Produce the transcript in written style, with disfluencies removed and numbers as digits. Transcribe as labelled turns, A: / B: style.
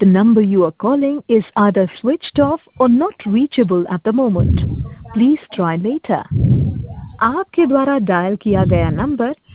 A: number you are calling is either switched off or not reachable at the moment. Please try later. आपके द्वारा dial किया गया number